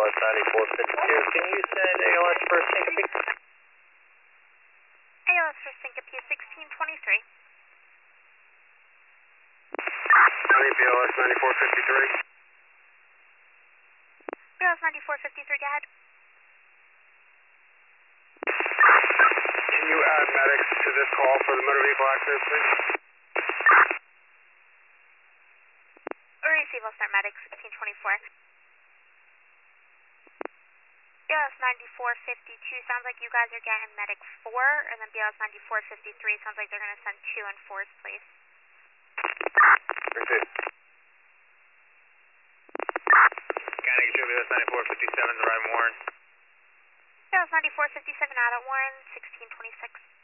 BLS 9452. Can you send ALS for syncope? ALS for syncope 1623. BLS 9453. BLS 9453, go ahead. Can you add medics to this call for the motor vehicle accident, please? Receive, I'll start medics 1624. BLS 9452, sounds like you guys are getting medic 4, and then BLS 9453 sounds like they're going to send 2 and 4s, please. Receive. Mechanic BLS 9457, the right Warren. BLS 9457 out at Warren, 1626.